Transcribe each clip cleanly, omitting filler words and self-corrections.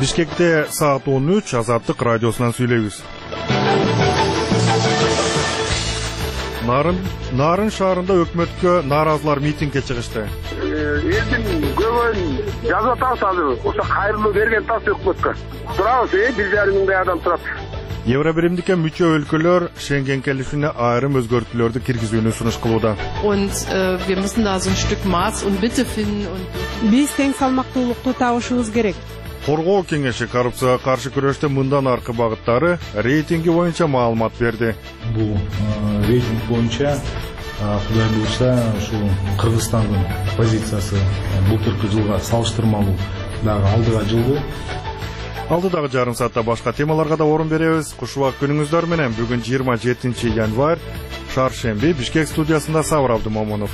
Бишкекте саат 13 Азаттык радиосунан сүйлөйбүз. Нарын шаарында өкмөткө нааразылар митингге чыгышты. Элдин көбүн жазып атабыз азыр. Ошо кайрылуу берген тас өкмөткө. Турабыз, 1,5 миңдей адам турат. Евробиримдикке мүчө өлкөлөр Шенген келишимине айрым өзгөртүүлөрдү киргизүүнү сунуш кылууда. Und wir müssen da so ein Stück Maß und Mitte finden und Биз тең салмактуулукту табышыбыз керек. Коргоо кеңеши коррупцияга каршы күрөштө мындан аркы багыттары рейтинги боюнча маалымат берди. Бул рейтинг боюнча Кудай буйрса, ушул Кыргызстандын позициясы былтыркы жылга салыштырмалуу дагы алдыга жылды. Алдыдагы жарым саатта башка темаларга да орун беребиз. Кушубак күнүңүздөр менен бүгүн 27 январь, Шаршемби, Бишкек студиясында Сабыр Абдымомунов.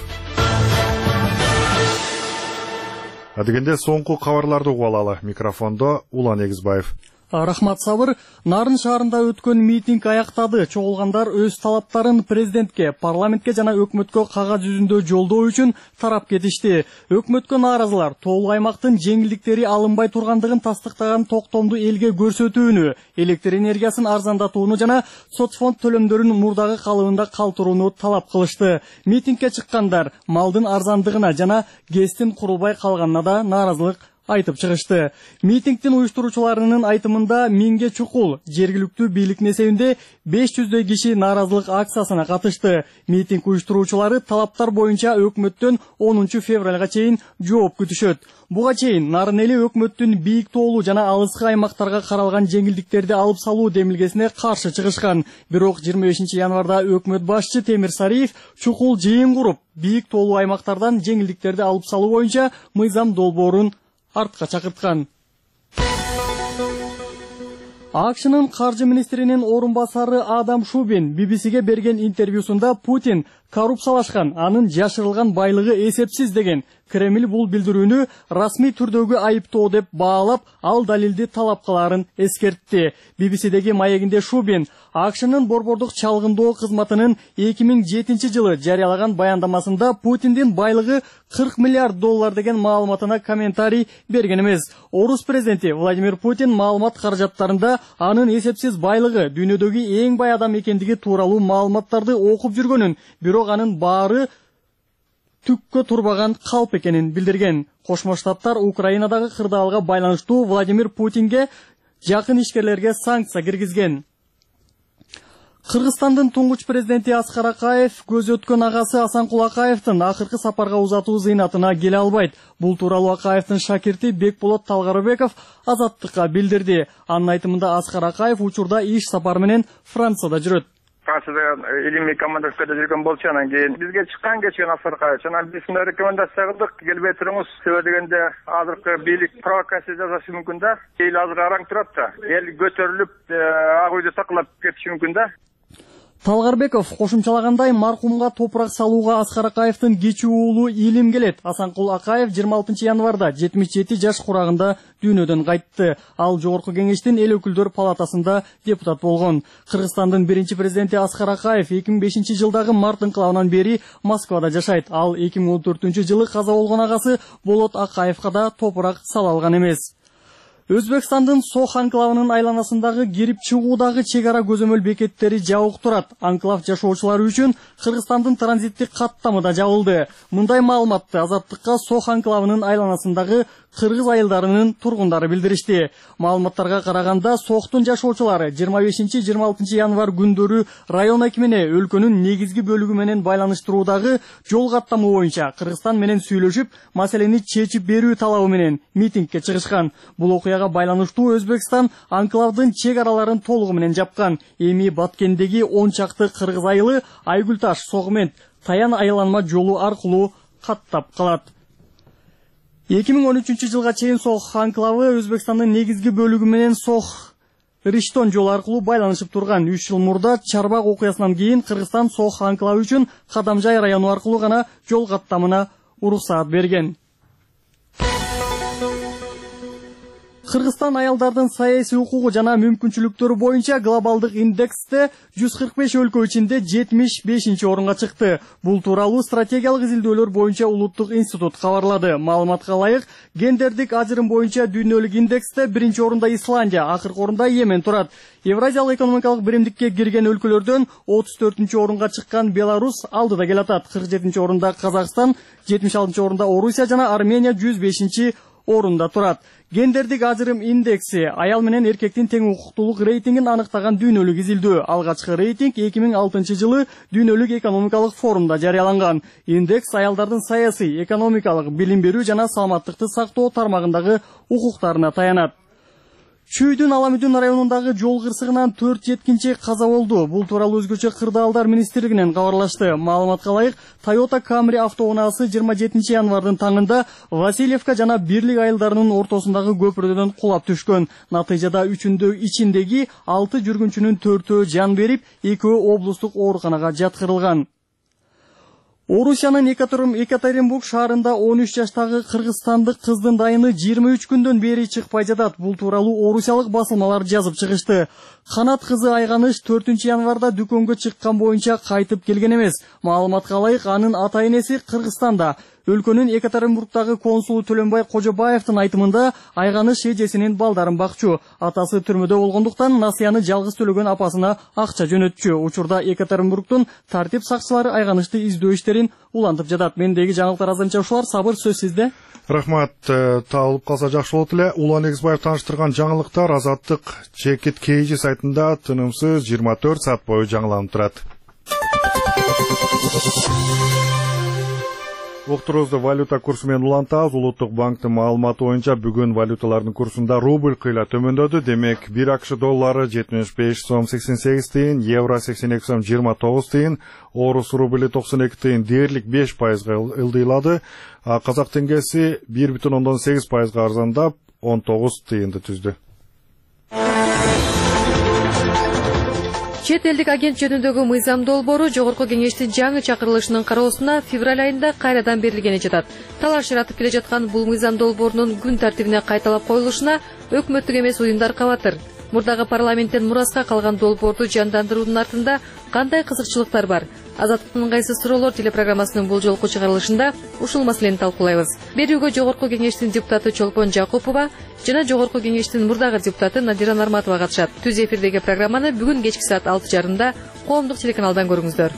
Адегенде соңку кабарларды угуп алалы. Микрофондо Улан Эгизбаев. Рахмат Сабыр. Нарын шаарында өткөн митинг аяктады. Чогулгандар өз талаптарын президентке, парламентке жана өкмөткө кагаз жүзүндө жолдоо үчүн тарап кетишти. Өкмөткө нааразылар тоолуу аймактын жеңилдиктери алынбай тургандыгын тастыктаган токтомду элге көрсөтүүнү, электр энергиясын арзандатууну жана соцфонд төлөмдөрүн мурдагы калыбында калтырууну талап кылышты. Митингге чыккандар малдын арзандыгына жана ГЭСтин курулбай калганына да нааразылык айтып чыгышты. Митингдин уюштуруучуларынын айтымында миңге чукул жергиликтүү бийликтин эсебинде 500 киши нааразылык акциясына катышты. Митинг уюштуруучулары талаптар боюнча өкмөттөн 10 февралга чейин жооп күтүшөт. Буга чейин Нарын эли өкмөттүн бийик тоолуу жана алыскы аймактарга каралган жеңилдиктерди алып салуу демилгесине каршы чыгышкан. Бирок 25 январда өкмөт башчы Темир Сариев чукул жыйын куруп, бийик тоолуу аймактардан жеңилдиктерди алып салуу боюнча мыйзам долбоорун артка чакырткан. АКШнын каржы министринин орун басары Адам Шубин BBCге берген интервьюсунда Путин коррупциялашкан, анын жашырылган байлыгы эсепсиз деген. Кремль бул билдирүүнү расмий түрдөгү айыптоо деп баалап, ал далилди талап кыларын эскертти. BBCдеги маегинде Шубин АКШнын борбордук чалгындоо кызматынын 2007 жылы жарыялаган баяндамасында Путиндин байлыгы 40 миллиард доллар деген маалыматына комментарий берген эмес. Орус президенти Владимир Путин маалымат каражаттарында анын эсепсиз байлыгы, дүйнөдөгү эң бай адам экендиги тууралуу маалыматтарды окуп жүргөнүн, бирок анын баары түккө турбаган калп экенин билдирген. Кошмо Штаттар Украинадагы кырдаалга байланыштуу Владимир Путинге жакын ишкерлерге санкция киргизген. Кыргызстандын туңгуч президенти Аскар Акаев көз өткөн агасы Асанкул Акаевдин акыркы сапарга узатуу зыйнатына келе албайт. Бул тууралуу Акаевдин шакирти Бекболот Талгарбеков Азаттыкка билдирди. Анын айтымында Аскар Акаев учурда иш сапар менен Францияда жүрөт. Францияда илимий командировкада жүргөн болчу, анан кийин бизге чыккан кечкен Аскар, анан биз рекомендация кылдык, келбей туруңуз. Себеби дегенде азыркы бийлик провокация жасашы мүмкүн да. Эл азыр араң турат да. Эл көтөрүлүп, ак үйдө сакалап кетиши мүмкүн да. Талгарбеков кошумчалагандай, маркумга топурак салууга Аскар Акаевдин кичи уулу Илим келет. Асанкул Акаев 26 январда 77 жаш курагында дүйнөдөн кайтты. Ал жогорку кеңештин эл өкүлдөр палатасында депутат болгон. Кыргызстандын биринчи президенти Аскар Акаев 2005 жылдагы март инкылабынан бери Москвада жашайт. Ал 2014 жылы каза болгон агасы Болот Акаевга да топурак сала алган эмес. Өзбекстандын Сох анклавынын айланасындагы кирип чыгуудагы чек ара көзөмөл бекеттери жабык турат. Анклав жашоочулары үчүн Кыргызстандын транзиттик каттамы да жабылды. Мындай маалыматты Азаттыкка Сох анклавынын айланасындагы кыргыз айылдарынын тургундары билдиришти. Маалыматтарга караганда, Сохтун жашоочулары 25-26 январь күндөрү район акимине өлкөнүн негизги бөлүгү менен байланыштыруудагы жол каттамы боюнча Кыргызстан менен сүйлөшүп, маселени чечип берүү талабы менен митингге чыгышкан. Бул окуяга байланыштуу Өзбекстан анклавдын чек араларын толугу менен жапкан. Эми Баткендеги 10 чакты кыргыз айылы Айгүлташ, Согмент, Таян айланма жолу аркылуу каттап калат. 2013 жылга чейин Сох анклавы Өзбекстандын негизги бөлүгү менен Сох Риштон жолу аркылуу байланышып турган. 3 жыл мурда Чарбак окуясынан кийин Кыргызстан Сох анклавы үчүн Кадамжай району аркылуу гана жол каттамына уруксаат берген. Кыргызстан аялдардын саясий укугу жана мүмкүнчүлүктөрү боюнча глобалдык индексте 145 өлкө ичинде 75-орунга чыкты. Бул тууралуу стратегиялык изилдөөлөр боюнча улуттук институт кабарлады. Маалыматка ылайык, гендердик ажырым боюнча дүйнөлүк индексте 1-орунда Исландия, акыркы орунда Йемен турат. Евразиялык экономикалык биримдикке кирген өлкөлөрдөн 34-орунга чыккан Беларусь алдыда келатат. 47-орунда Казакстан, 76-орунда Орусия жана Армения 105-орунда турат. Гендердик ажырым индекси аял менен эркектин тең укуктуулук рейтингин аныктаган дүйнөлүк изилдөө. Алгачкы рейтинг 2006-жылы дүйнөлүк экономикалык форумда жарыяланган. Индекс аялдардын саясий, экономикалык, билим берүү жана саламаттыкты сактоо тармагындагы укуктарына таянат. Чүйдүн Аламүдүн районундагы жол кырсыгынан 4 жеткинчи каза болду. Бул тууралуу өзгөчө кырдаалдар министрлигинен кабарлашты. Маалыматка ылайык, Toyota Camry автоунаасы 27 январдын таңында Васильевка жана Бирлик айылдарынын ортосундагы көпүрдөн кулап түшкөн. Натыйжада 3-үндө ичиндеги 6 жүргүнчүнүн 4-өө жан берип, 2-өө облустук ооруканага жаткырылган. Орусиянын Екатеринбург шаарында 13 жаштагы кыргызстандык кыздын дайыны 23 күндөн бери чыкпай жатат. Бул тууралуу орусиялык басылмалар жазып чыгышты. Канат кызы Айганыш 4 январда дүкөнгө чыккан боюнча кайтып келген эмес. Маалыматка ылайык, анын ата-энеси Кыргызстанда. Өлкөнүн Екатеринбургдагы консулу Төлөнбай Кожобаевдин айтымында Айганыш эжесинин балдарын бакчу. Атасы түрмөдө болгондуктан насыяны жалгыз төлөгөн апасына акча жөнөтчү. Учурда Екатеринбургдун тартип сакчылары Айганышты издөө иштерин улантып жатат. Мендеги жаңылыктар азырынча ушулар. Сабыр, сөз сизде. Рахмат. Таалып калса жакшы болот эле. Улан Эгизбаев тааныштырган жаңылыктар Азаттык Чекит KG сайтында тынымсыз 24 саат бою жаңыланып турат. Уктурубузду валюта курсу менен улантабыз. Улуттук банктын маалыматы боюнча бүгүн валюталардын курсунда рубль кыйла төмөндөдү. Демек, 1 АКШ доллары 75 сом 88 тыйын, евро 82 сом 29 тыйын, орус рубли 92 тыйын дээрлик 5% ылдыйлады. Казак теңгеси 1,8% арзандап 19 тыйынды түздү. Чет элдик агент жөнүндөгү мыйзам долбоору Жогорку кеңештин жаңы чакырылышынын кароосуна февраль айында кайрадан берилгени жатат. Талаш жаратып келе жаткан бул мыйзам долбоорунун күн тартибине кайталап коюлушуна өкмөттүк эмес уюмдар кабатыр. Мурдагы парламенттен мураска калган долбоорду жандандыруунун артында кандай кызыкчылыктар бар? Азаттыктын ыңгайсыз суроолор телепрограммасынын бул жолку чыгарылышында ушул маселени талкуулайбыз. Берүүгө Жогорку кеңештин депутаты Чолпон Жакупова жана Жогорку кеңештин мурдагы депутаты Надира Нарматова катышат. Түз эфирдеги программаны бүгүн кечки саат 6:30 коомдук телеканалдан көрүңүздөр.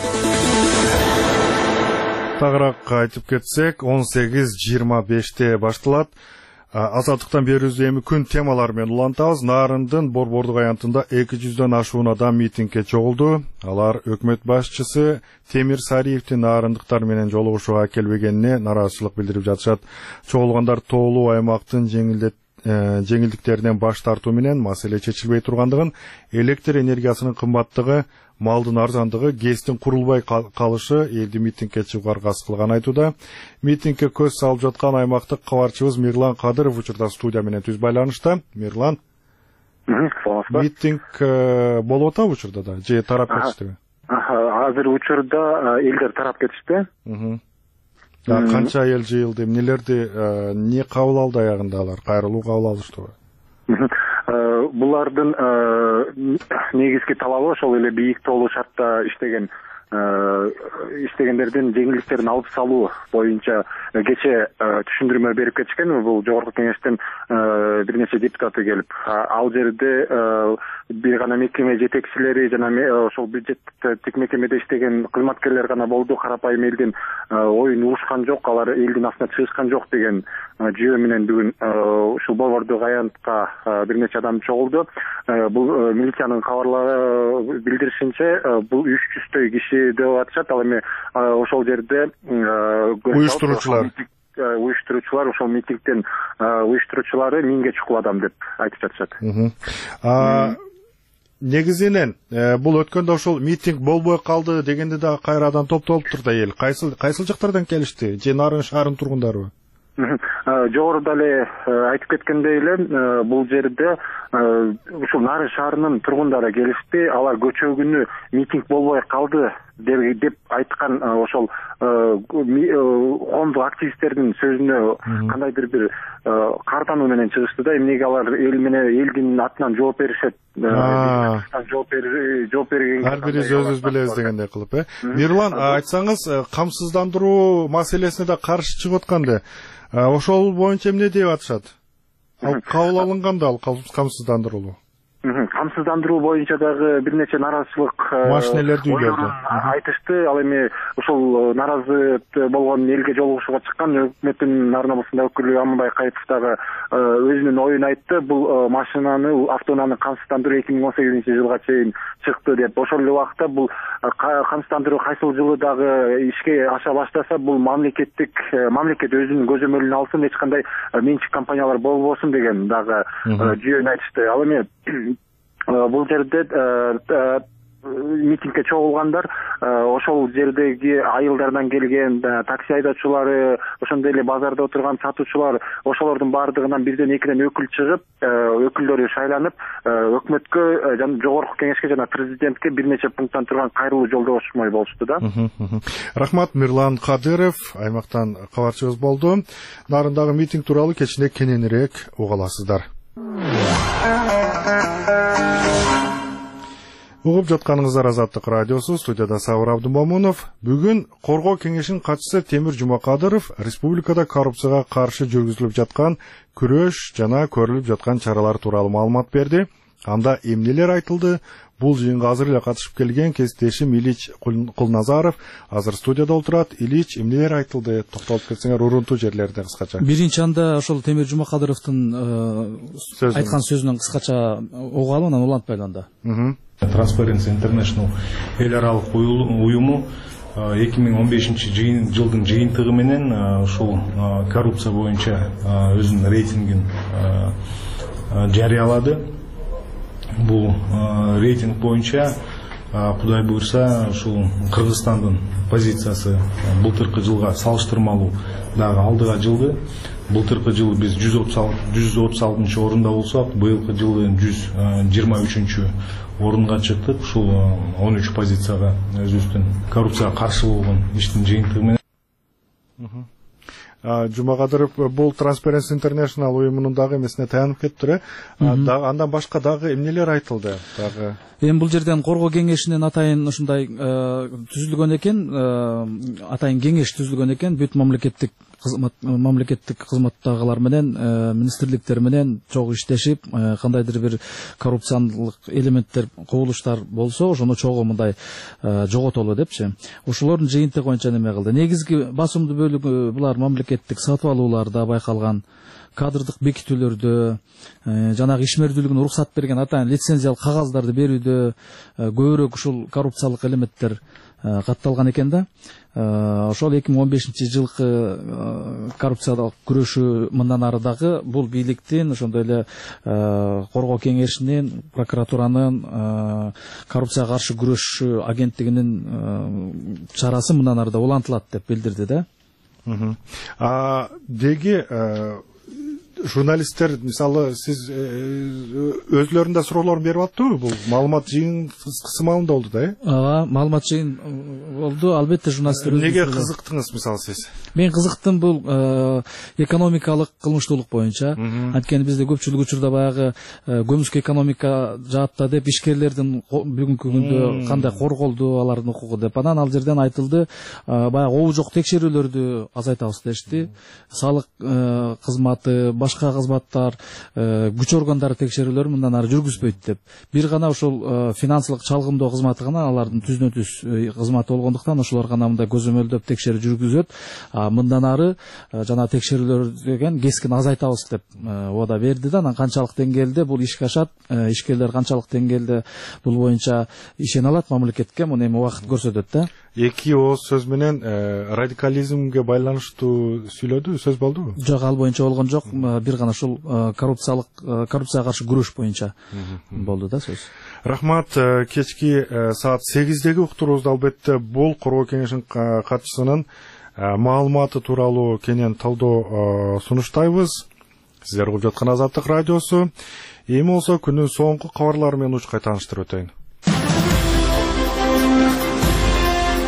Тагыраак айтып кетсек, 18:25 башталат. Азаттыктан берүүбүз эми күн темалары менен улантабыз. Нарындын Борбордук аянтында 200дөн ашуун адам митингге чогулду. Алар өкмөт башчысы Темир Сариевдин нарындыктар менен жолугушууга келбегенине нараазычылык билдирип жатышат. Чогулгандар тоолуу аймактын жеңилдиктеринен баш тартуу менен маселе чечилбей тургандыгын, электр энергиясынын кымбаттыгы, малдын арзандыгы, ГЭСтин курулбай калышы элди митингге чыгууга аргасыз кылган айтууда. Митингге көз салып жаткан аймактык кабарчыбыз Мирлан Кадыров учурда студия менен түз байланышта. Мирлан, митинг болуп атабы учурда да, же тарап кетиштиби? Азыр учурда элдер тарап кетишти. Канча эл жыйылды, эмне кабыл алды аягында алар? Кайрылуу кабыл алыштыбы? Булардын негизги талабы ошол эле бийик тоолуу шартта иштегендердин жеңилдиктерин алып салуу боюнча кече түшүндүрмө берип кетишкен. Бул Жогорку кеңештин бир нече депутаты келип, ал жерде бир гана мекеме жетекчилери жана ошол бюджеттик мекемеде иштеген кызматкерлер гана болду. Карапайым элдин оюн угушкан жок, алар элдин астына чыгышкан жок деген жүйө менен бүгүн ушул Борбордук аянтка бир нече адам чогулду. Бул милициянын кабарлары билдиришинче бул 300 киши деп атышат. Ал эми ошол жерде уюштуруучулар ошол митингдин уюштуруучулары 1000ге чукул адам деп айтып жатышат. Негизинен бул өткөндө ошол митинг болбой калды дегенде да кайрадан топтолуптур да эл. Кайсыл жактардан келишти? Же Нарын шаарынын тургундарыбы? Жогоруда эле айтып кеткендей эле бул жерде ушул Нарын шаарынын тургундары келишти. Алар көчөгүнү митинг болбой калды деп айткан ошол коомдук активисттердин сөзүнө кандайдыр бир картануу менен чыгышты да, эмнеге алар элдин атынан жооп беришет, жооп берген ар бириз өзүбүз билебиз дегендей кылып, Мирлан, айтсаңыз, камсыздандыруу маселесине да каршы чыгып атканды, ошол боюнча эмне деп атышат? Кабыл алынганда ал камсыздандыруу. Камсыздандыруу боюнча дагы бир нече наразычылык машинелерди айтышты. Ал эми ошол наразы болгон элге жолугушууга чыккан өкмөттүн Нарын облусунда өкүлү Аманбай Кайыпов дагы өзүнүн оюн айтты. Бул автоунааны камсыздандыруу 2018 жылга чейин чыкты деп. Ошол эле убакта бул камсыздандыруу кайсыл жылы дагы ишке аша баштаса, бул мамлекет өзүнүн көзөмөлүнө алсын, эч кандай менчик компаниялар болбосун деген дагы жүйөнү айтышты. Ал эми бул жерде митингге чогулгандар ошол жердеги айылдардан келген такси айдоочулары, ошондой эле базарда отурган сатуучулар, ошолордун баардыгынан бирден экиден өкүл чыгып, өкүлдөрү шайланып, өкмөткө жана жогорку кеңешке жана президентке бир нече пункттан турган кайрылуу жолдошмой болушту да. Рахмат, Мирлан Кадыров аймактан кабарчыбыз болду. Нарындагы митинг тууралуу кечинде кененирээк уга аласыздар. Угуп жатканыңыздар Азаттык радиосу, студияда Сабыр Абдымомунов. Бүгүн Коргоо кеңешинин катчысы Темир Жумакадыров республикада коррупцияга каршы жүргүзүлүп жаткан күрөш жана көрүлүп жаткан чаралар тууралуу маалымат берди. Анда эмнелер айтылды? Бул жыйынга азыр эле катышып келген кесиптешим Илич Кулназаров азыр студияда отурат. Илич, эмнелер айтылды? Токтолуп кетсеңер урунтуу жерлерде кыскача. Биринчи анда ошол Темир Жумакадыровдун айткан сөзүнөн кыскача угалы, анан улантпайлы анда. Transparency International эл аралык уюму 2015 жылдын жыйынтыгы менен ушул коррупция боюнча өзүнүн рейтингин жарыялады. Бул рейтинг боюнча Кудай буйрса ушул Кыргызстандын позициясы былтыркы жылга салыштырмалуу дагы алдыга жылды. Былтыркы жылы биз 136 орунда болсок, быйылкы жылы 123 орунга чыктык. Ушул 13 позицияга өзүбүздүн коррупцияга каршы болгон иштин жыйынтыгы менен. Жумакадыров бул Transparency International уюмунун дагы эмесине таянып кетиптир. Андан башка дагы эмнелер айтылды? Эми бул жерден Коргоо кеңешинен атайын ушундай түзүлгөн экен, атайын кеңеш түзүлгөн экен, бүт мамлекеттик кызматтагылар менен, министрликтер менен чогуу иштешип, кандайдыр бир коррупциялык элементтер, кубулуштар болсо, ошону чогуу мындай жоготолу депчи. Ошолордун жыйынтыгы боюнча неме кылды? Негизги басымдуу бөлүгү булар мамлекеттик сатып алууларда байкалган, кадрдык бекитүүлөрдө, жанагы ишмердүүлүгүнө уруксат берген атайын лицензиялык кагаздарды берүүдө көбүрөөк ушул коррупциялык элементтер катталган экен да. Ошол 2015 жылкы коррупциялык күрөшүү мындан ары дагы бул бийликтин, ошондой эле Коргоо кеңешинин, прокуратуранын, коррупцияга каршы күрөшүү агенттигинин чарасы мындан ары да улантылат деп билдирди да. Деги журналисттер, мисалы, сиз өзлөрүндө суроолорун берип аттыбы? Бул маалымат жыйын кысымалында болду да, маалымат жыйын болду. Албетте журналисттер неге кызыктыңыз, мисалы сиз? Мен кызыктым бул экономикалык кылмыштуулук боюнча. Анткени бизде көпчүлүк учурда баягы көмүскө экономика жаатта деп ишкерлердин бүгүнкү күндө кандай корголду алардын укугу деп. Анан ал жерден айтылды, баягы обу жок текшерүүлөрдү азайтабыз дешти. Салык кызматы, башка кызматтар, күч органдары текшерүүлөрү мындан ары жүргүзбөйт деп. Бир гана ошол финансылык чалгымдоо кызматы гана алардын түздөн-түз кызматы болгондуктан ошолор гана мындай көзөмөлдөп текшерүү жүргүзөт. Мындан ары жана текшерүүлөр деген кескин азайтабыз деп ода берди да. Анан канчалык деңгээлде бул ишке ашат, ишкерлер канчалык деңгээлде бул боюнча ишене алат мамлекетке, муну эми убакыт көрсөтөт да. Эки ооз сөз менен радикализмге байланыштуу сүйлөдү, сөз болдубу? Жок, ал боюнча болгон жок. Бир гана ушул коррупцияга каршы күрөш боюнча болду да сөз. Рахмат. Кечки саат 8-деги уктуруубузда албетте бул Коргоо кеңешинин катчысынын маалыматы тууралуу кенен талдоо сунуштайбыз. Сиздер угуп жаткан Азаттык радиосу. Эми болсо күнүн соңку кабарлары менен учкай тааныштырып өтөйүн.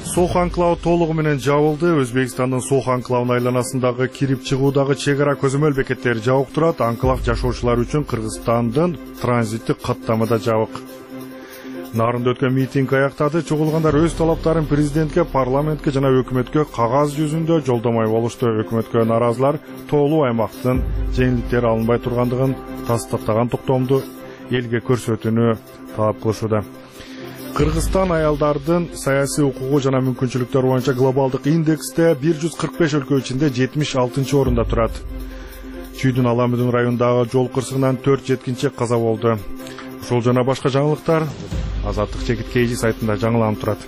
Сох анклавы толугу менен жабылды. Өзбекстандын Сох анклавынын айланасындагы кирип чыгуудагы чегара көзөмөл бекеттери жабык турат. Анклав жашоочулар үчүн Кыргызстандын транзиттик каттамада жабык. Нарында өткөн митинг аяктады. Чогулгандар өз талаптарын президентке, парламентке жана өкмөткө кагаз жүзүндө жолдомой болушту. Өкмөткө наразылар тоолуу аймактын жеңилдиктери алынбай тургандыгын тастыктаган токтомду элге көрсөтүүнү талап кылышууда. Кыргызстан аялдардын саясий укугу жана мүмкүнчүлүктөрү боюнча глобалдык индексте 145 өлкө ичинде 76-орунда турат. Чүйдүн Аламүдүн районундагы жол кырсыгынан 4 жеткинчек каза болду. Ушул жана башка жаңылыктар Азаттык Чекит KG сайтында жаңыланып турат.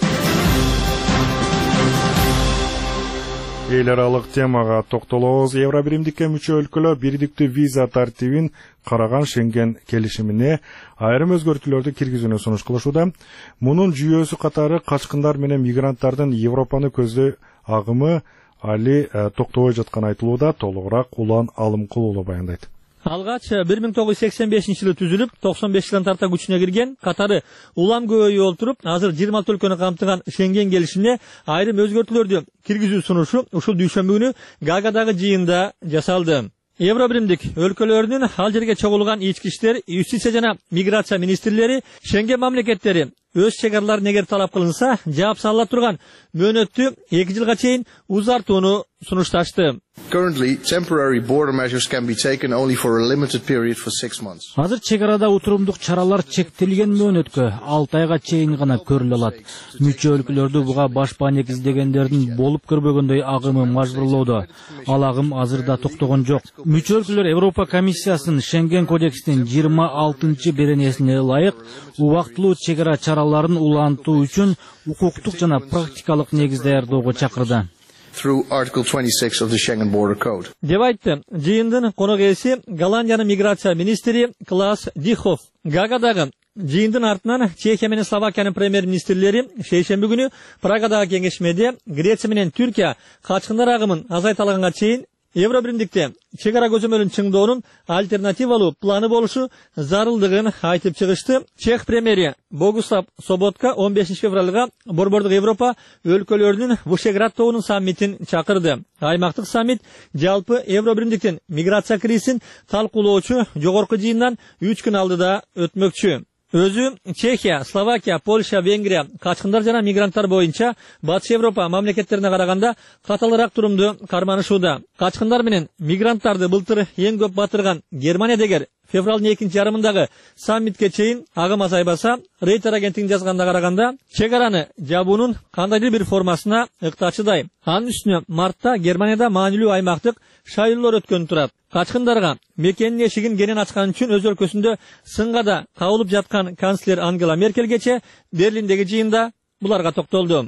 Эл аралык темага токтолобуз. Евробиримдикке мүчө өлкөлөр бирдиктүү виза тартибин караган Шенген келишимине айрым өзгөртүүлөрдү киргизүүнү сунуш кылышууда. Мунун жүйөсү катары качкындар менен мигранттардын Европаны көздөй агымы али токтобой жатканы айтылууда. Толугураак Улан Алымкулуулу баяндайт. Алгач 1985-жылы түзүлүп, 95 жылдан тарта күчүнө кирген, катары улам көбөйүп олтуруп, азыр 26 өлкөнү камтыган Шенген келишимине айрым өзгөртүүлөрдү киргизүү сунушу ушул дүйшөмбү күнү Гаагадагы жыйында жасалды. Евробиримдик өлкөлөрүнүн ал жерге чогулган ички иштер, юстиция жана миграция министрлери Шенген мамлекеттери өз чегараларын эгер талап кылынса, жаап салыла турган мөөнөттү 2 жылга чейин узартууну сунушташты. Currently, temporary border measures can be taken only for a limited period for 6 months. Азыр чегарада утурумдук чаралар чектелген мөөнөткө 6 айга чейин гана көрүлө алат. Мүчө өлкөлөрдү буга баш баанек издегендердин болуп көрбөгөндөй агымы мажбурлоодо. Ал агым азырда токтогон жок. Мүчө өлкөлөр Европа комиссиясынын Шенген кодексинин 26-беренесине ылайык убактылуу чегара чараларын улантуу үчүн укуктук жана практикалык негиз даярдоого чакырды. Through Article 26 of the Schengen Border Code. Деп айтты жыйындын конок ээси Голландиянын миграция министри Клаас Дихоф. Гаагадагы жыйындын артынан Чехия менен Словакиянын премьер-министрлери шейшемби күнү Прагадагы кеңешмеде Греция менен Түркия качкындар агымын азайта алганга чейин Евробиримдикте чегара көзөмөлүн чыңдоонун альтернативалуу планы болушу зарылдыгын айтып чыгышты. Чех премьери Богуслав Соботка 15 февралга Борбордук Европа өлкөлөрүнүн Вышеград саммитин чакырды. Аймактык саммит жалпы Евробиримдиктин миграция кризисин талкуулоочу жогорку жыйындан 3 күн алдыда өтмөкчү. Өзү Чехия, Словакия, Польша, Венгрия качкындар жана мигранттар боюнча Батыш Европа мамлекеттерине караганда каталыраак турумду карманышууда. Качкындар менен мигранттарды былтыр эң көп батырган Германия дегер февралдын 2-жарымындагы саммитке чейин агым азайбаса, Рейтер агенттигинин жазганда караганда чегараны жабуунун кандайдыр бир формасына ыктачыдай. Анын үстүнө мартта Германияда маанилүү аймактык шайлоолор өткөнү турат. Качкындарга мекенин эшигин кенен ачкан үчүн өз өлкөсүндө сынгада кабылып жаткан канцлер Ангела Меркелгече Берлиндеги жыйында буларга токтолду.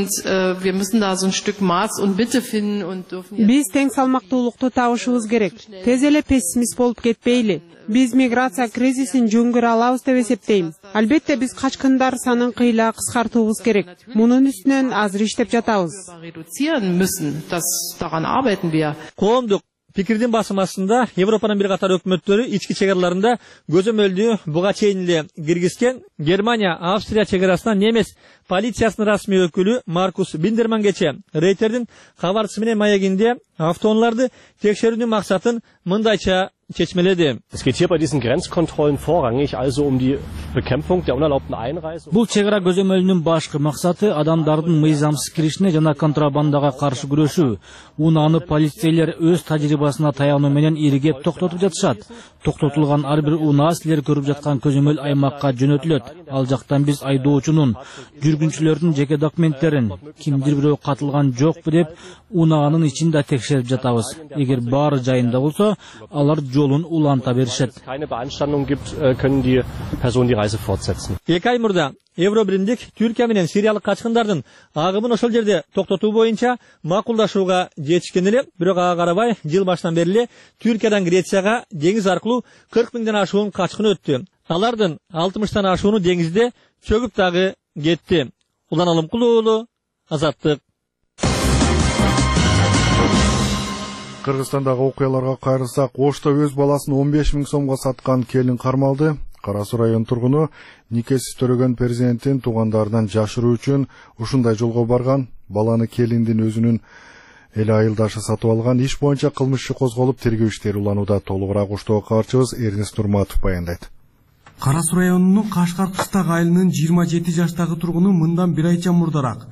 Биз тең салмактуулукту табышыбыз керек. Тез эле пессимист болуп кетпейли. Биз миграция кризисин жөнгөрө алабыз деп эсептейм. Албетте биз качкындар санын кыйла кыскартуубуз керек. Мунун үстүнөн азыр иштеп жатабыз. Коомдук пикирдин басымасында Европанын бир катар өкмөттөрү ички чегараларында көзөмөлдү буга чейин эле киргизген. Германия, Австрия чегарасынан немес полициясынын расмий өкүлү Маркус Биндермангече Рейтердин кабарчысы менен маегинде автоунааларды текшерүүнүн максатын мындайча чечмеледи. Es geht hier bei diesen Grenzkontrollen vorrangig also um die Bekämpfung der unerlaubten Einreise. Бул чегара көзөмөлүнүн башкы максаты адамдардын мыйзамсыз киришине жана контрабандага каршы күрөшүү. Унааны полицейлер өз тажрыйбасына таянуу менен иригеп токтотуп жатышат. Токтотулган ар бир унаа силер көрүп жаткан көзөмөл аймакка жөнөтүлөт. Ал жактан биз айдоочунун, жүргүнчүлөрдүн жеке документтерин, кимдир бирөө катылган жокпу деп унаанын ичинде текшерип жатабыз. Эгер баары жайында болсо, алар жолун уланта беришет. Keine Beanstandung gibt, können die Personen die Reise fortsetzen. 2 ай мурда Евробиримдик Түркия менен сириялык качкындардын агымын ошол жерде токтотуу боюнча макулдашууга жетишкен эле, бирок ага карабай жыл башынан бери эле Түркиядан Грецияга деңиз аркылуу 40 миңден ашуун качкын өттү. Алардын 60тан ашууну деңизде чөгүп дагы кетти. Улан Алымкулуулу, Азаттык. Кыргызстандагы окуяларга кайрылсак, Ошто өз баласын 15 миң сомго саткан келин кармалды. Кара Суу район тургуну никесиз төрөгөн перзентин туугандарынан жашыруу үчүн ушундай жолго барган. Баланы келиндин өзүнүн эл айылдашы сатып алган. Иш боюнча кылмыш иши козголуп, тергөө иштери уланууда. Толугураак уктоо кабарчыбыз Эрнест Нурматов баяндайт. Кара Суу районунун Кашкар Кыстак айылынын 27 жаштагы тургуну мындан бир айча мурдараак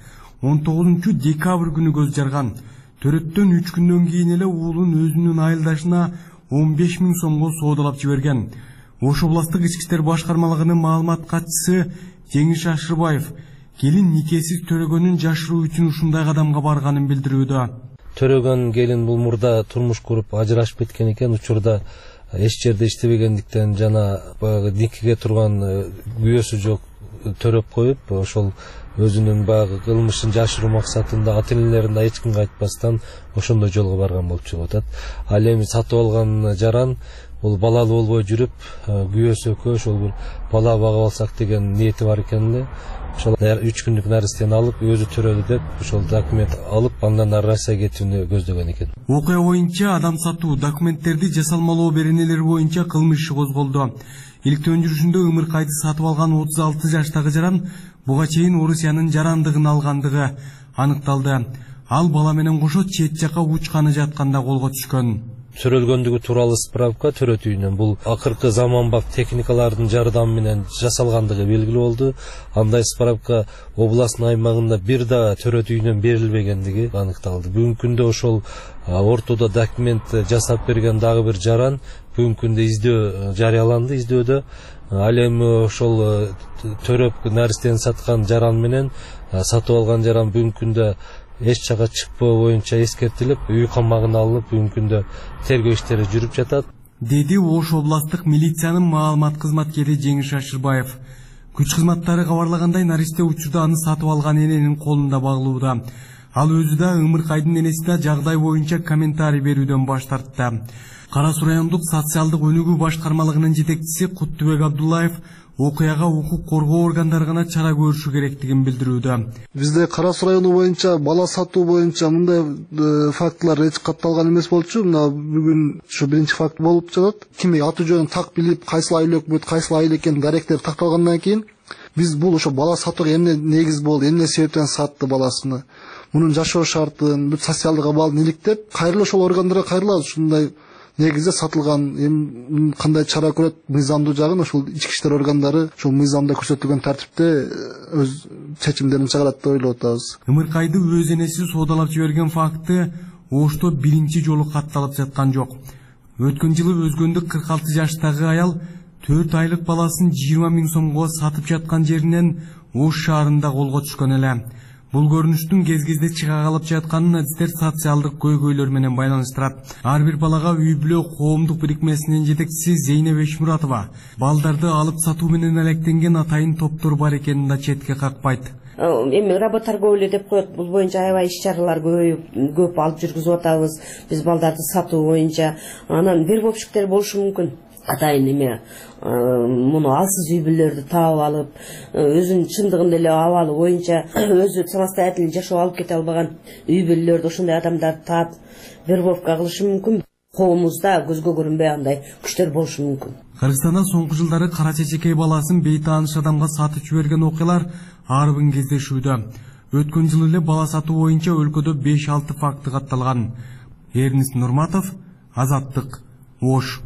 19 декабрь күнү көз жарган. Төрөттөн 3 күндөн кийин эле уулун өзүнүн айылдашына 15 000 сомго соодалап жиберген. Ош областык ички иштер башкармалыгынын маалымат катчысы Жеңиш Ашырбаев келин никесиз төрөгөнүн жашыруу үчүн ушундай кадамга барганын билдирүүдө. Төрөгөн келин бул мурда турмуш куруп ажырашып кеткен экен. Учурда эч жерде иштебегендиктен жана баягы никеге турган күйөөсү жок төрөп коюп, ошол өзүнүн баягы кылмышын жашыруу максатында ата-энелерине эч кимге айтпастан ошондой жолго барган болуп чыгып атат. Ал эми сатып алган жаран бул балалуу болбой жүрүп, күйөөсү экөө ошол бир бала багып алсак деген ниети бар экен эле. Ошол 3 күндүк наристени алып, өзү төрөдү деп, ошол документ алып, андан ары Россияга кетүүнү көздөгөн экен. Окуя боюнча адам сатуу документтерди жасалмалоо беренелери боюнча кылмыш иши козголду. Иликтөө жүрүшүндө Ымыркайды сатып алган 36 жаштагы жаран буга чейин Орусиянын жарандыгын алгандыгы аныкталды. Ал бала менен кошо чет жака учканы жатканда колго түшкөн. Төрөлгөндүгү тууралуу справка төрөт үйүнөн бул акыркы заманбап техникалардын жардамы менен жасалгандыгы белгилүү болду. Андай справка областын аймагында бир да төрөт үйүнөн берилбегендиги аныкталды. Бүгүнкү күндө ошол ортодо документ жасап берген дагы бир жаран бүгүнкү күндө издөө жарыяланды. Издөөдө ал эми ошол төрөп наристени саткан жаран менен сатып алган жаран бүгүнкү күндө эч жака чыкпоо боюнча эскертилип, үй камагына алынып, бүгүнкү күндө тергөө иштери жүрүп жатат. Деди Ош областык милициянын маалымат кызматкери Жеңиш Ашырбаев. Күч кызматтары кабарлагандай, наристе учурда аны сатып алган эненин колунда багылууда. Ал өзү да Ымыркайдын энеси да жагдай боюнча комментарий берүүдөн баш тартты. Кара Суу райондук социалдык өнүгүү башкармалыгынын жетекчиси Куттубек Абдуллаев окуяга укук коргоо органдары гана чара көрүшү керектигин билдирүүдө. Бизде Кара Суу району боюнча бала сатуу боюнча мындай фактылар эч катталган эмес болчу. Мына бүгүн ушу биринчи факт болуп жатат. Ким аты жөнүн так билип, кайсыл айыл өкмөт, кайсыл айыл экенин даректер такталгандан кийин биз бул ошо бала сатууга эмне негиз болду, эмне себептен сатты баласына, мунун жашоо шартын, бүт социалдык абалын иликтеп, кайрылуу ошол органдарга кайрылабыз. Ушундай негизде сатылган, эми кандай чара көрөт мыйзамдуу жагын ошол ички иштер органдары ошол мыйзамда көрсөтүлгөн тартипте өз чечимдерин чыгарат деп ойлоп атабыз. Ымыркайды өз энеси соодалап жиберген факты Ошто биринчи жолу катталып жаткан жок. Өткөн жылы өзгөндүк 46 жаштагы аял 4 айлык баласын 20 000 сомго сатып жаткан жеринен Ош шаарында колго түшкөн эле. Бул көрүнүштүн кез-кезде чыга калып жатканын адистер социалдык көйгөйлөр менен байланыштырат. Ар бир балага үй бүлө коомдук бирикмесинин жетекчиси Зейнеп Эшмуратова балдарды алып сатуу менен алектенген атайын топтор бар экенин да четке какпайт. Эми работа торговля деп коет, бул боюнча аябай иш-чаралар көп алып жүргүзүп атабыз. Биз балдарды сатуу боюнча анан вербовщиктер болушу мүмкүн. Атайын эме муну алсыз үй бүлөлөрдү таап алып, өзүнүн чындыгында эле абалы боюнча өзү самостоятельный жашоо алып кете албаган үй бүлөлөрдү ошондой адамдарды таап вербовка кылышы мүмкүн. Коомубузда көзгө көрүнбөй андай күчтөр болушу мүмкүн. Кыргызстанда соңку жылдары кара чечекей баласын бейтааныш адамга сатып жиберген окуялар арбын кездешүүдө. Өткөн жылы эле бала сатуу боюнча өлкөдө 5-6 факты катталган. Эрнест Нурматов, Азаттык, Ош.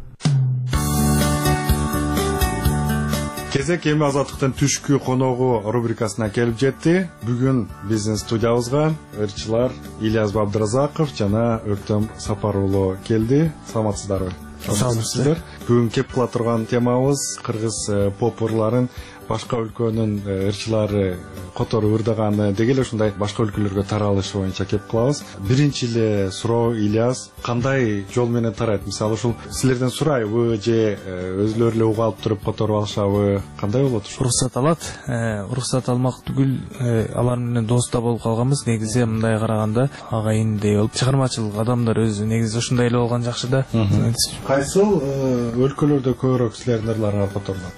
Кезек эми Азаттыктын түшкү коногу рубрикасына келип жетти. Бүгүн биздин студиябызга ырчылар Ильяс Абдыразаков жана Өктөм Сапар уулу келди. Саламатсыздарбы? Саламатсыздар. Бүгүн кеп кыла турган темабыз кыргыз поп ырларын башка өлкөнүн ырчылары которуп ырдаганы деги эле ушундай башка өлкөлөргө таралышы боюнча кеп кылабыз. Биринчи эле суроо, Ильяс, кандай жол менен тарайт? Мисалы ушул силерден сурайбы же өзүлөрү эле уга алып туруп которуп алышабы? Кандай болот ушул? Уруксат алат. Уруксат алмак түгүл, алар менен доста болуп калганбыз. Негизи мындай караганда агайындей болуп, чыгармачыл адамдар өзү негизи ушундай эле болгон жакшы да. Кайсыл өлкөлөрдө көбүрөөк силердин ырларыңар которулат?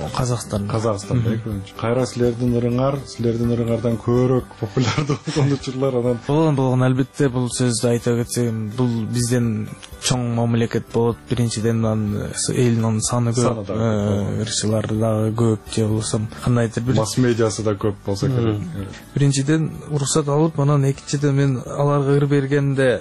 Казакстанда экинчи. Кайра силердин ырыңардан көбүрөөк популярдуу болгон учурлар анан болгон албетте бул сөздү айта кетсем, бул бизден чоң мамлекет болот. Биринчиден элдин саны көп, ырчылар дагы көп, же болбосо кандайдыр бир масс медиасы да көп болсо керек. Биринчиден уруксат алып, анан экинчиден мен аларга ыр бергенде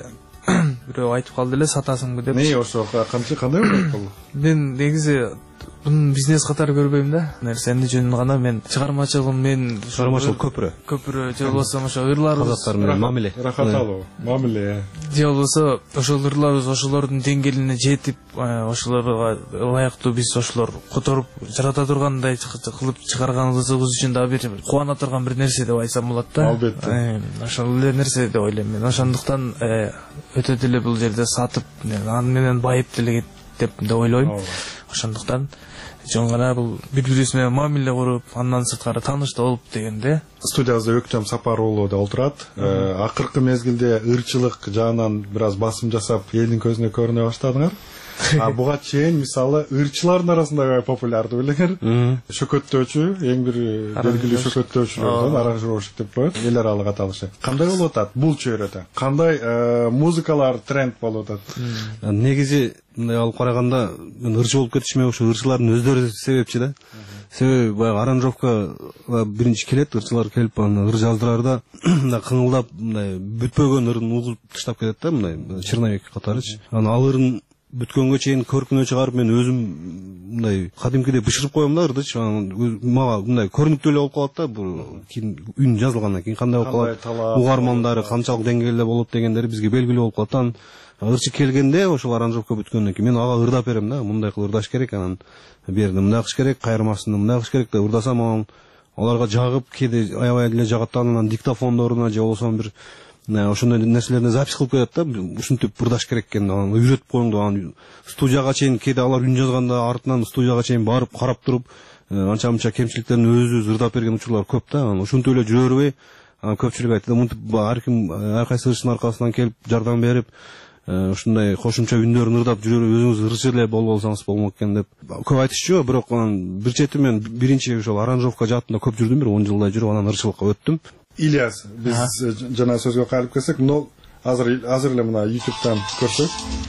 бирөө айтып калды эле, сатасыңбы деп. Ошо кандай болду? Мен негизи бизнес катары көрбөйм да. Нерсени жөнүн гана мен чыгармачылыгым, мен чыгармачылык көпүрө же болбосо ошо ырларыбыз казактар менен мамиле. Рахаталуу, мамиле. Же болбосо ошол ырларыбыз ошолордун деңгээлине жетип, ошолорго ылайыктуу биз ошолор которуп жарата тургандай кылып чыгарганыбыз үчүн да бир кубана турган бир нерсе деп айтсам болот да. Албетте. Ошол эле нерсе деп ойлойм мен. Ошондуктан өтө деле бул жерде сатып, аны менен байып деле деп ойлойм. Ошондуктан жөн гана бул бири-бирибиз менен мамиле куруп, андан сырткары тааныштуу болуп дегенде. Студиябызда Өктөм Сапар уулу да отурат. Акыркы мезгилде ырчылык жаынан бир аз басым жасап, элдин көзүнө көрүнө баштадыңар. Буга чейин мисалы ырчылардын арасында популярдуу белеңер. Шөкөттөөчү, эң бир белгилүү шөкөттөөчүлөрдөн аранжировщик деп коет, эл аралык аталышы. Кандай болуп атат бул чөйрөдө? Кандай музыкалар тренд болуп атат? Негизи мындай алып караганда, мен ырчы болуп кетишиме ошо ырчылардын өздөрү себепчи да. Себеби баягы аранжировка биринчи келет, ырчылар келип аны ыр жаздырарда кыңылдап мындай бүтпөгөн ырын угуп таштап кетет да, мындай Черновек катарычы. Ал ырын бүткөнгө чейин көркүнө чыгарып мен өзүм мындай кадимкидей бышырып коем да ырдычы. Мага мындай көрүнүктүү эле болуп калат да, бул үн жазылгандан кийин кандай болуп калат, угармандары канчалык деңгээлде болот дегендери бизге белгилүү болуп калат. Ырчы келгенде ошол аранжировка бүткөндөн кийин мен ага ырдап берем да, мындай кылып ырдаш керек, анан берди мындай кылыш керек, кайырмасында мындай кылыш керек деп ырдасам, анан аларга жагып, кээде аябай деле жагат, анан диктофондоруна же болбосо бир ошондой нерселерди запись кылып коет да, ушинтип ырдаш керек экен, анан үйрөтүп коюңду. Анан студияга чейин кээде алар үн жазганда артынан студияга чейин барып карап туруп, анча-мынча кемчиликтерин өзүбүз ырдап берген учурлар көп да. Анан ушинтип эле жүрө бербей, көпчүлүк айтты, мынтип ар кайсы ырчынын аркасынан келип жардам берип, ушундай кошумча үндөрүн ырдап жүрө өзүңүз ырчы эле болуп алсаңыз болмок экен деп көп айтышчу. Бирок бир чети мен биринчи ошол аранжировка жаатында көп жүрдүм, бир 10 жылдай жүрүп анан ырчылыкка өттүм. Ильяс, биз жана сөзгө кайрылып келсек, азыр эле мына YouTube'дан көрсөк.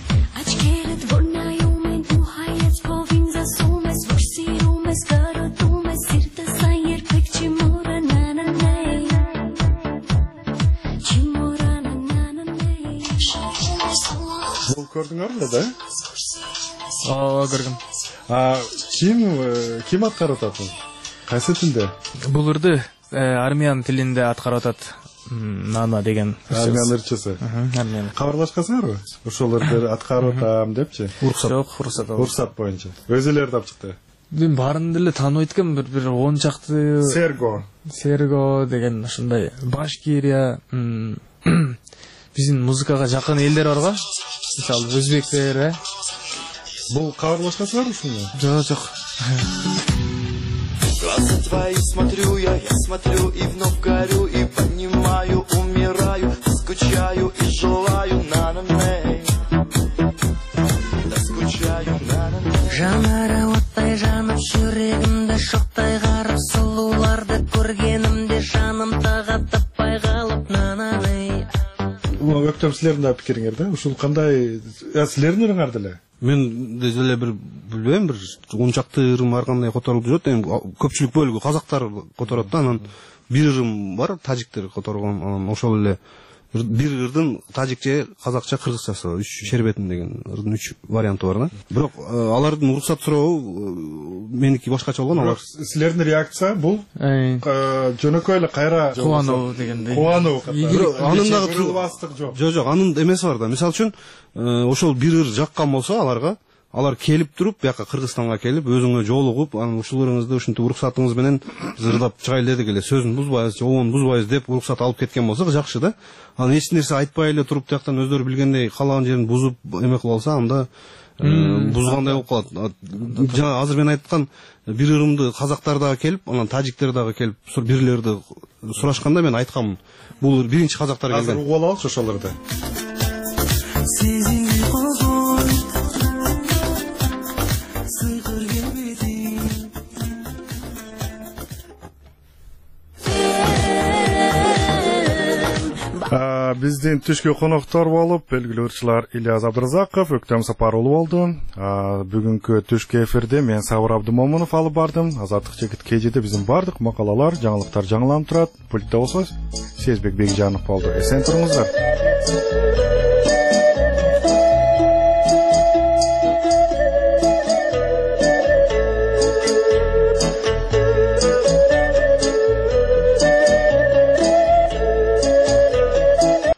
Бул көрдүңөрбү да? Көргөм. Ким аткарып атат? Кайсы тилде? Бул ырды армян тилинде аткарып атат. Нана деген армян ырчысы. Кабарлашкансыңарбы? Ошол ырды аткарып атам депчи? Уруксат боюнча. Өзүлөр да чыкты. Мен барын деле тааныбайт экенмин, бир 10 чакты Серго деген ошондой Башкирия, биздин музыкага жакын элдер бар го. Мисалы өзбектер, Бул кабарлашкансыңарбы ушуну? Жок. Глаза твои смотрю я смотрю и вновь горю, и понимаю, умираю, скучаю и желаю на-на-ней. Да скучаю на-на-ней. Жанары оттай жанып жүрегимде шоктай карап, сулууларды көргенимде жаным тага таппай калып на-на-ней. Өктөм, силердин да пикириңер да? Ушул кандай силердин ырыңар деле? Мен деле бир билбейм, бир 10 чакты ырым ар кандай которулуп жүрөт. Эми көпчүлүк бөлүгү казактар которот да, анан бир ырым бар, тажиктер которгон, анан ошол эле бир ырдын тажикче, казакча, кыргызчасы, 3 шербетин деген ырдын 3 варианты бар да. Бирок алардын уруксат сурообу меники башкача болгон. Алар силердин реакция бул жөнөкөй эле кайра кубануу дегендей. Кубануу. Анын дагы жок, анын эмеси бар да. Мисалы үчүн ошол бир ыр жаккан болсо аларга, алар келип туруп, бияка Кыргызстанга келип, өзүңө жолугуп, анан ушул ырыңызды ушинтип уруксатыңыз менен ырдап чыгайлы дедик эле, сөзүн бузбайбыз, обон бузбайбыз деп уруксат алып кеткен болсо жакшы да. Анан эч нерсе айтпай эле туруп тияктан өздөрү билгендей каалаган жерин бузуп эме кылып алса, анда бузгандай болуп калат. Жана азыр мен айткан бир ырымды казактар дагы келип, анан тажиктер дагы келип, бирлерди сурашканда мен айткам, бул биринчи казактар келген. Азыр угуп алалычы ошолорду. Биздин түшкү коноктор болуп, белгилүү ырчылар Ильяз Абдыразаков, Өктөм Сапарулу болду. Бүгүнкү түшкү эфирде мен Сабыр Абдымомунов алып бардым. Азаттык чекит кежиде биздин бардык макалалар, жаңылыктар жаңыланып турат. Пультта болсо Сезбек Бекжанов болду. Эсен туруңуздар.